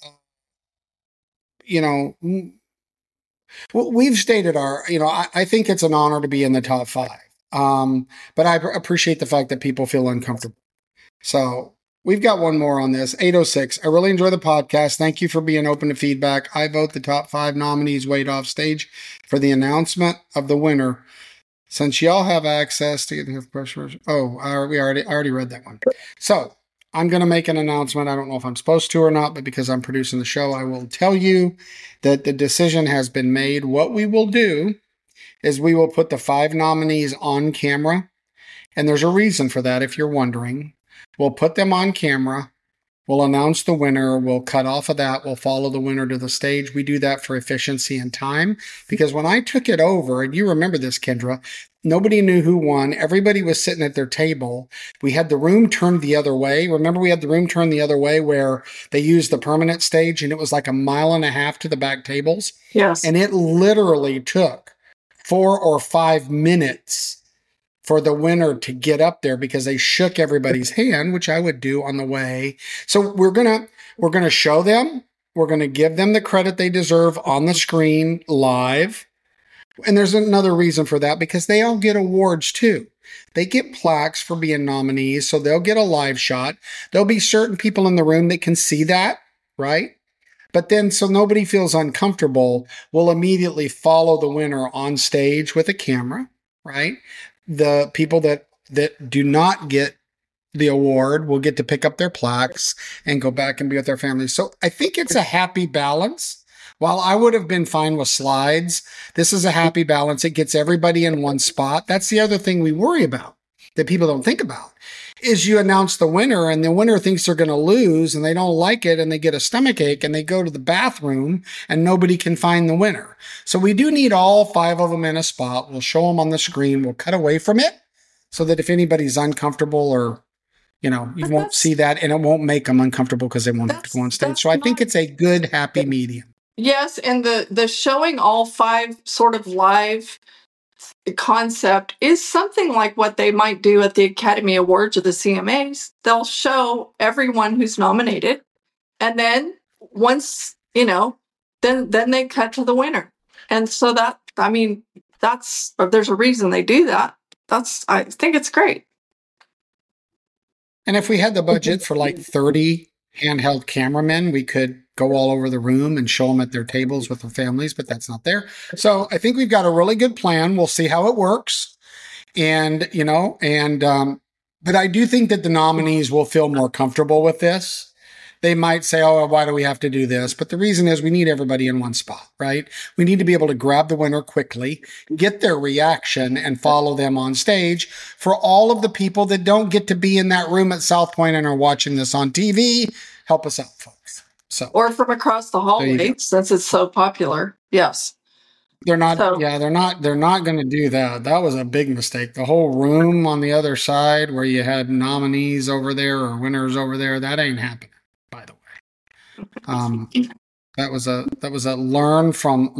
S2: we've stated I think it's an honor to be in the top 5. But I appreciate the fact that people feel uncomfortable. So we've got one more on this. 806. I really enjoy the podcast. Thank you for being open to feedback. I vote the top 5 nominees wait off stage for the announcement of the winner. Since y'all have access to the pressure. Oh, I already read that one. So I'm going to make an announcement. I don't know if I'm supposed to or not, but because I'm producing the show, I will tell you that the decision has been made. What we will do is we will put the 5 nominees on camera. And there's a reason for that, if you're wondering. We'll put them on camera. We'll announce the winner. We'll cut off of that. We'll follow the winner to the stage. We do that for efficiency and time. Because when I took it over, and you remember this, Kendra, nobody knew who won. Everybody was sitting at their table. We had the room turned the other way. Remember, we had the room turned the other way where they used the permanent stage, and it was like 1.5 miles to the back tables.
S3: Yes.
S2: And it literally took 4 or 5 minutes for the winner to get up there because they shook everybody's hand, which I would do on the way. So we're going to show them. We're going to give them the credit they deserve on the screen live. And there's another reason for that, because they all get awards too. They get plaques for being nominees, so they'll get a live shot. There'll be certain people in the room that can see that, right? But then, so nobody feels uncomfortable, we'll immediately follow the winner on stage with a camera, right? The people that do not get the award will get to pick up their plaques and go back and be with their families. So I think it's a happy balance. While I would have been fine with slides, this is a happy balance. It gets everybody in one spot. That's the other thing we worry about that people don't think about is you announce the winner and the winner thinks they're going to lose and they don't like it and they get a stomachache and they go to the bathroom and nobody can find the winner. So we do need all 5 of them in a spot. We'll show them on the screen. We'll cut away from it so that if anybody's uncomfortable or, you won't see that and it won't make them uncomfortable because they won't have to go on stage. So I think it's a good, happy medium.
S3: Yes, and the showing all 5 sort of live concept is something like what they might do at the Academy Awards or the CMAs. They'll show everyone who's nominated, and then once, then they cut to the winner. And so there's a reason they do that. I think it's great.
S2: And if we had the budget for like 30 handheld cameramen, we could go all over the room and show them at their tables with their families, but that's not there. So I think we've got a really good plan. We'll see how it works. And, but I do think that the nominees will feel more comfortable with this. They might say, oh, why do we have to do this? But the reason is we need everybody in one spot, right? We need to be able to grab the winner quickly, get their reaction, and follow them on stage. For all of the people that don't get to be in that room at South Point and are watching this on TV, help us out, folks.
S3: Or from across the hallway, since it's so popular. Yes.
S2: They're not going to do that. That was a big mistake. The whole room on the other side where you had nominees over there or winners over there, that ain't happening. By the way, that was a learn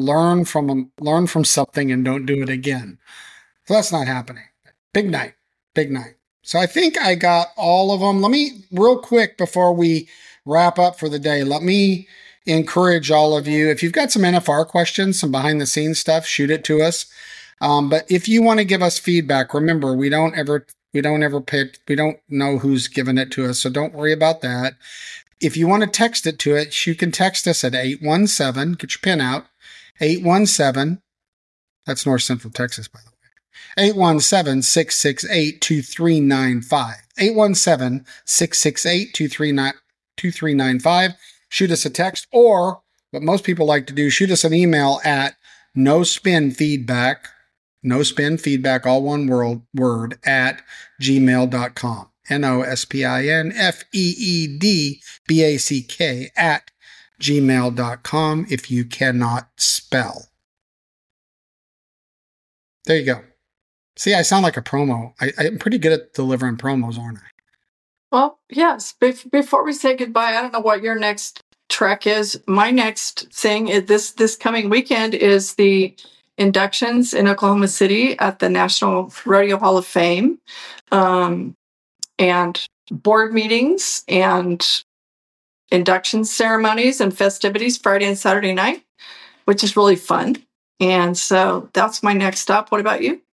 S2: from something and don't do it again. So that's not happening. Big night. So I think I got all of them. Let me real quick before we wrap up for the day. Let me encourage all of you. If you've got some NFR questions, some behind the scenes stuff, shoot it to us. But if you want to give us feedback, remember we don't know who's giving it to us, so don't worry about that. If you want to text it to us, you can text us at 817, get your pen out, 817, that's North Central Texas, by the way, 817-668-2395, 817-668-2395. Shoot us a text, or what most people like to do, shoot us an email at nospinfeedback, all one word, at gmail.com. nospinfeedback at gmail.com if you cannot spell. There you go. See, I sound like a promo. I'm pretty good at delivering promos, aren't I?
S3: Well, yes. Before we say goodbye, I don't know what your next trek is. My next thing is this coming weekend is the inductions in Oklahoma City at the National Rodeo Hall of Fame. And board meetings and induction ceremonies and festivities Friday and Saturday night, which is really fun. And so that's my next stop. What about you?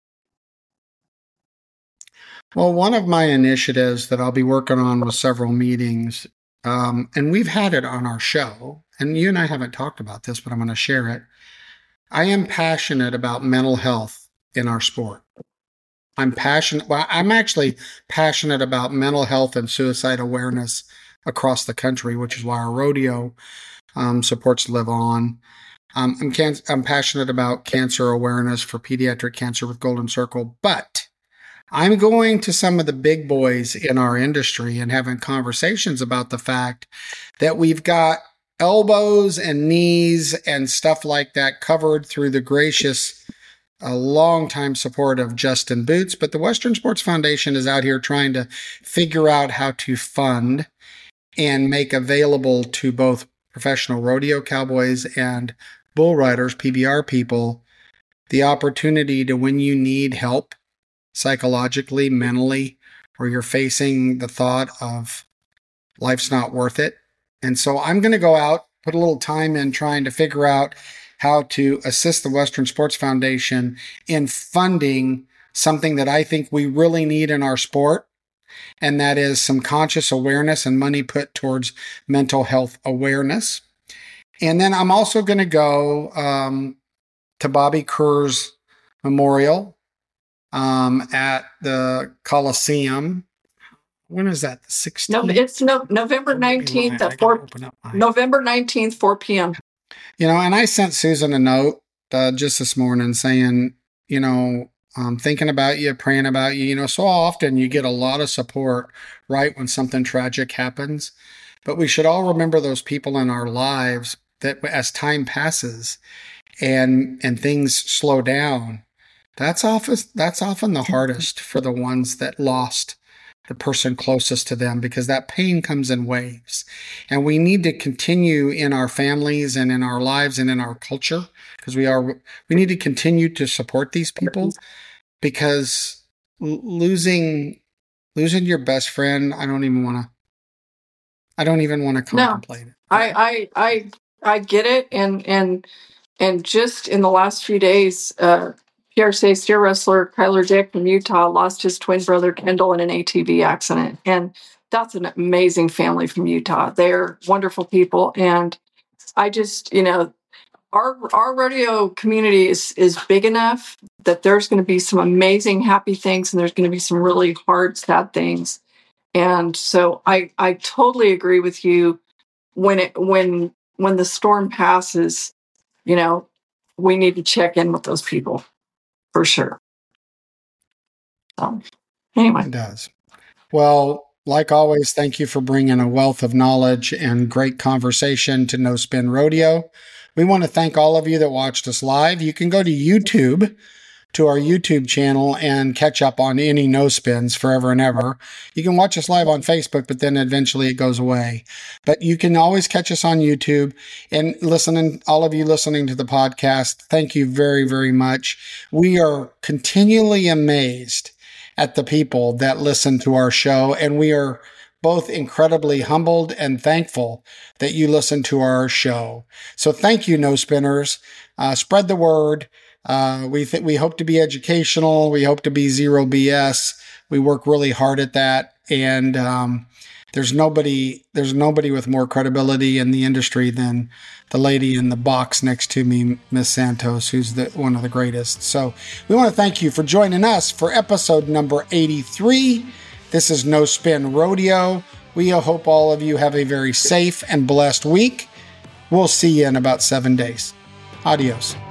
S2: Well, one of my initiatives that I'll be working on with several meetings, and we've had it on our show, and you and I haven't talked about this, but I'm going to share it. I am passionate about mental health in our sport. I'm actually passionate about mental health and suicide awareness across the country, which is why our rodeo supports Live On. I'm passionate about cancer awareness for pediatric cancer with Golden Circle, but I'm going to some of the big boys in our industry and having conversations about the fact that we've got elbows and knees and stuff like that covered through the gracious a long-time support of Justin Boots, but the Western Sports Foundation is out here trying to figure out how to fund and make available to both professional rodeo cowboys and bull riders, PBR people, the opportunity to, when you need help psychologically, mentally, or you're facing the thought of life's not worth it. And so I'm going to go out, put a little time in trying to figure out how to assist the Western Sports Foundation in funding something that I think we really need in our sport, and that is some conscious awareness and money put towards mental health awareness. And then I'm also going to go to Bobby Kerr's memorial at the Coliseum. When is that? The 16th?
S3: No, it's November 19th at 4 November 19th, 4 p.m.
S2: And I sent Susan a note just this morning saying, thinking about you, praying about you. So often you get a lot of support right when something tragic happens. But we should all remember those people in our lives that as time passes and things slow down, that's often the hardest for the ones that lost the person closest to them, because that pain comes in waves. And we need to continue in our families and in our lives and in our culture, because we need to continue to support these people, because losing your best friend, I don't even want to contemplate it.
S3: I get it, and just in the last few days, PRCA steer wrestler Kyler Dick from Utah lost his twin brother Kendall in an ATV accident, and that's an amazing family from Utah. They're wonderful people, and I just, our rodeo community is big enough that there's going to be some amazing happy things, and there's going to be some really hard, sad things. And so I totally agree with you. When the storm passes, we need to check in with those people for sure. So anyway.
S2: It does. Well, like always, thank you for bringing a wealth of knowledge and great conversation to No Spin Rodeo. We want to thank all of you that watched us live. You can go to YouTube, to our YouTube channel, and catch up on any No Spins forever and ever. You can watch us live on Facebook, but then eventually it goes away. But you can always catch us on YouTube. And all of you listening to the podcast, thank you very, very much. We are continually amazed at the people that listen to our show, and we are both incredibly humbled and thankful that you listen to our show. So thank you, No Spinners. Spread the word. We hope to be educational. We hope to be zero BS. We work really hard at that. And there's nobody with more credibility in the industry than the lady in the box next to me, Miss Santos, who's one of the greatest. So we want to thank you for joining us for episode number 83. This is No Spin Rodeo. We hope all of you have a very safe and blessed week. We'll see you in about 7 days. Adios.